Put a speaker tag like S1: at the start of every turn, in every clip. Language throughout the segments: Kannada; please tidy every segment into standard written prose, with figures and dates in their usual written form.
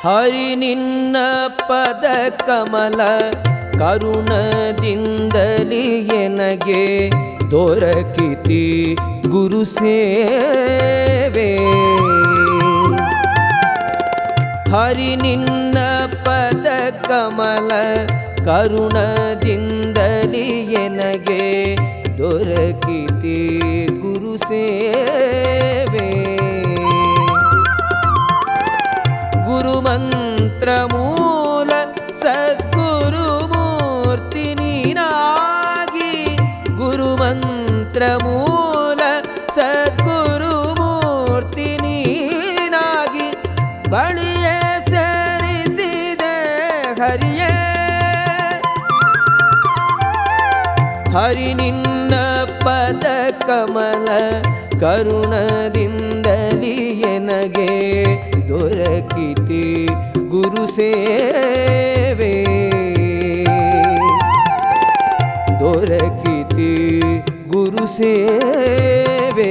S1: ಹರಿ ನಿನ್ನ ಪದ ಕಮಲ ಕರುಣದಿಂದಲಿ ಎನಗೆ ದೊರಕಿತಿ ಗುರು ಸೇವೆ. ಹರಿ ನಿನ್ನ ಪದ ಕಮಲ ಕರುಣದಿಂದಲಿ ಎನಗೆ ದೊರಕಿತಿ ಗುರು ಸೇವೆ. ಗುರು ಮಂತ್ರ ಮೂಲ ಸದ್ಗುರು ಮೂರ್ತಿ ನೀನಾಗಿ, ಗುರು ಮಂತ್ರ ಮೂಲ ಸದ್ಗುರು ಮೂರ್ತಿ ನೀನಾಗಿ ಬಳಿಯೇ ಸೇರಿಸಿದೆ ಹರಿಯೇ. ಹರಿ ನಿನ್ನ ಪದ ಕಮಲ ಕರುಣದಿಂದಲಿ ಎನಗೆ ದೊರಕಿತಿ ಗುರು ಸೇವೆ. ದೊರಕಿತಿ ಗುರು ಸೇವೆ.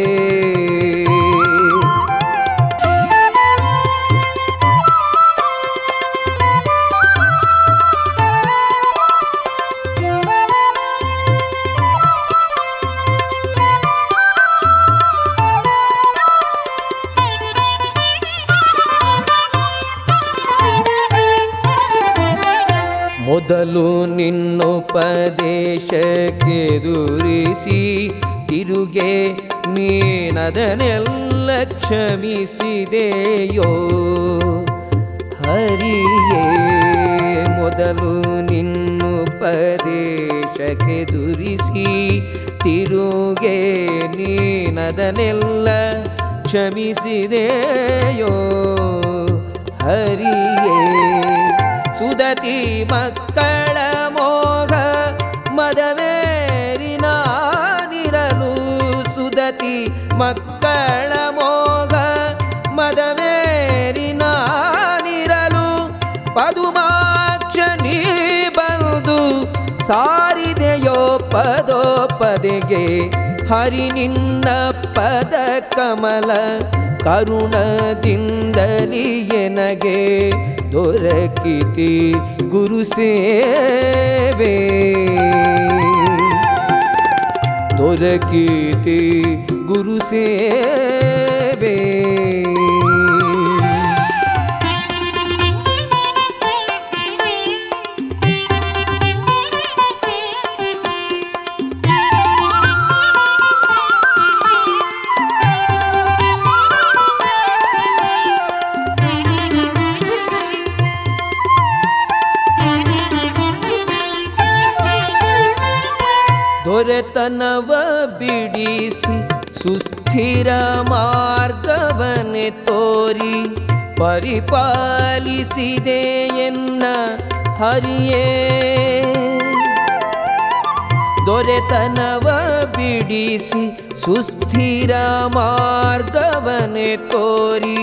S1: ಮೊದಲು ನಿನ್ನೋಪದೇಶಕ್ಕೆ ದುರಿಸಿ ತಿರುಗೆ ನೀನದನ್ನೆಲ್ಲ ಕ್ಷಮಿಸಿದೆಯೋ ಹರಿಯೇ. ಮೊದಲು ನಿನ್ನೋಪದೇಶಕ್ಕೆ ದುರಿಸಿ ತಿರುಗೆ ನೀನದನ್ನೆಲ್ಲ ಕ್ಷಮಿಸಿದೆಯೋ ಹರಿಯೇ. ಸುದತಿ ಮಕ್ಕಳ ಮೋಹ ಮದವೇರಿ ನಾನಿರಲು, ಸುದತಿ ಮಕ್ಕಳ ಮೋಹ ಮದವೇರಿ ನಾನಿರಲು ಪದುಮಾಕ್ಷ ನೀ ಬಂದು ಸಾರಿದೆಯೋ ಪದೋಪದೆಗೆ. ಹರಿ ನಿನ್ನ ಪದ ಕಮಲ ಕರುಣದಿಂದಲಿ ಎನಗೆ ದೊರಕಿತಿ ಗುರು ಸೇವೆ. ದೊರಕಿತಿ ಗುರು ಸೇವೆ. ದೊರೆತನವ ಬಿಡಿಸಿ ಸುಸ್ಥಿರ ಮಾರ್ಗವನ್ನೇ ತೋರಿ ಪರಿಪಾಲಿಸಿದೆ ಎನ್ನ ಹರಿಯೇ. ದೊರೆತನವ ಬಿಡಿಸಿ ಸುಸ್ಥಿರ ಮಾರ್ಗವನ್ನೇ ತೋರಿ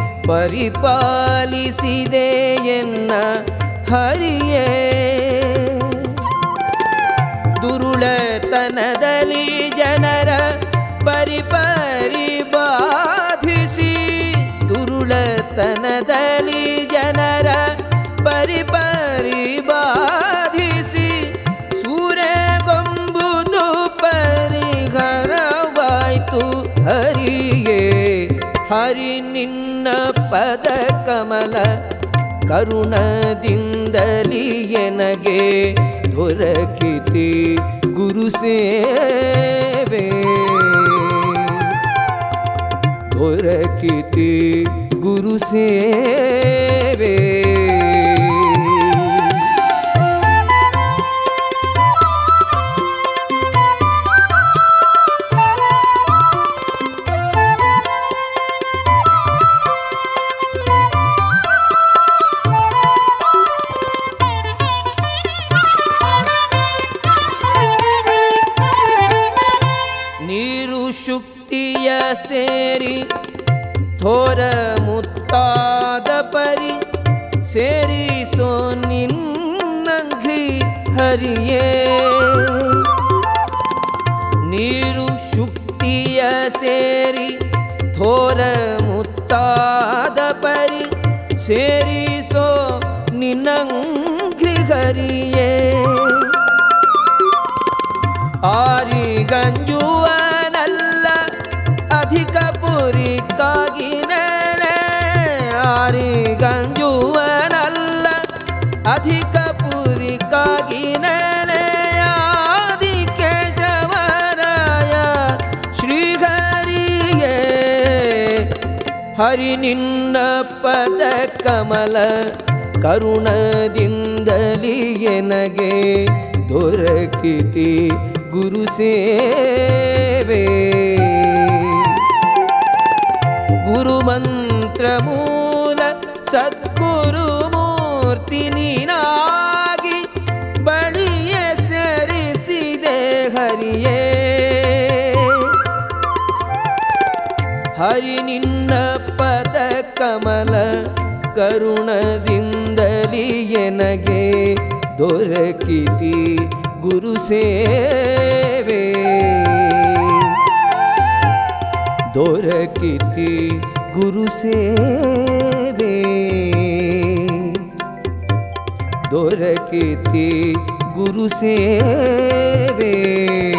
S1: ಪರಿಪಾಲಿಸಿದೆ ಎನ್ನ ಹರಿಯೇ. ದುರುಳತನದಲ್ಲಿ ಜನರ ಪರಿಪರಿ ಬಾಧಿಸಿ, ದುರುಳತನದಲ್ಲಿ ಜನರ ಪರಿಪರಿ ಬಾಧಿಸಿ ಸೂರೆಗೊಂಬುದು ಪರಿಹರವಾಯ್ತು ಹರಿಯೇ. ಹರಿ ನಿನ್ನ ಪದ ಕಮಲ ಕರುಣದಿಂದಲಿ ಎನಗೆ ದೊರಕಿತಿ ಗುರು ಸೇವೆ. ದೊರಕಿತಿ ಗುರು ಸೇವೆ. ಶುಕ್ತಿಯ ಸೇರಿ ಥೋರ ಮುತ್ತಾದ ಪರಿ ಸೇರಿಸೋ ನಿನ್ನಂಘ್ರಿ ಹರಿಯೇ. ನೀರು ಶುಕ್ತಿಯ ಸೇರಿ ಥೋರ ಮುತ್ತಾದ ಪರಿ ಸೇರಿಸೋ ನಿನ್ನಂಗ್ರಿಗರಿಯೇ ಆರಿಗಂಜುವನಲ್ಲ ಅಧಿಕ ಪುರಿಗಾಗಿ ನೆನೆ ಆರಿಗಂಜುವನಲ್ಲ ಅಧಿಕ ಪುರಿಗಾಗಿ ನೆನೆ ಆದಿಕೆ ಜವರಾಯ ಶ್ರೀಹರಿಯೇ ಹರಿ ನಿನ್ನ ಪದ ಕಮಲ ಕರುಣದಿಂದಲಿ ಎನಗೆ ದೊರಕಿತಿ ಗುರು ಸೇವೆ ಗುರು ಮಂತ್ರ ಮೂಲ ಸದ್ಗುರು ಮೂರ್ತಿ ನೀನಾಗಿ ಬಳಿಯ ಸೇರಿಸಿದೆ ಹರಿಯೇ ಹರಿ ನಿನ್ನ ಪದ ಕಮಲ ಕರುಣದಿಂದಲಿ ಎನಗೆ ದೊರಕಿತಿ ಗುರು ಸೇವೆ ದೊರಕಿತಿ ಗುರು ಸೇವೆ ದೊರಕಿತಿ ಗುರು ಸೇವೆ